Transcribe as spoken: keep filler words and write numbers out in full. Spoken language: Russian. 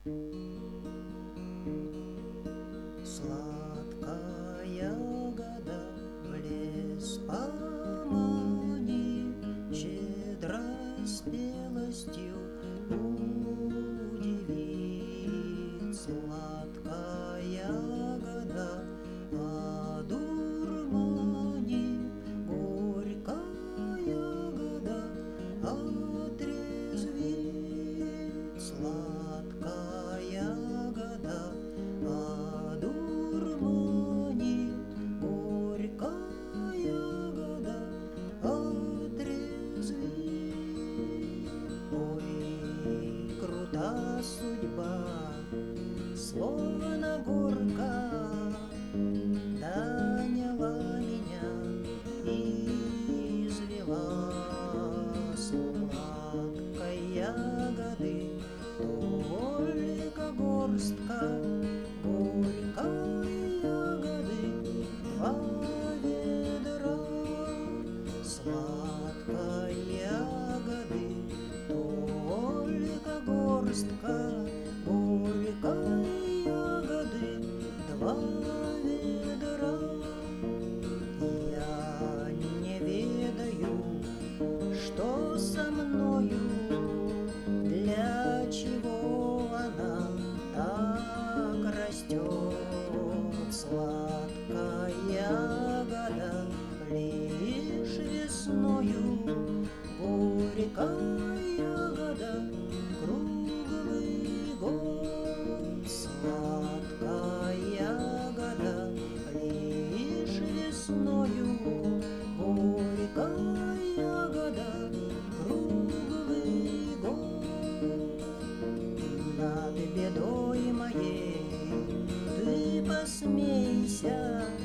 Сладкая ягода в лес помани, щедрой спелостью удивит. Сладкая ягода одурманит, горькая ягода отрезвит. Сладкая ягода одурманит, горькая ягода отрезвит. Ой, крута судьба, словно горка, доняла меня и извела. Сладкой ягоды только горстка, горькой ягоды два ведра. Сладкой ягоды только горстка, горькой ягоды два ведра. Я не ведаю, что со мною, для чего она так растет. Сладкая ягода лишь весною, горькая ягода круглый год. Сладкая ягода лишь весною, горькая ягода круглый год. Над бедой моей ты посмейся,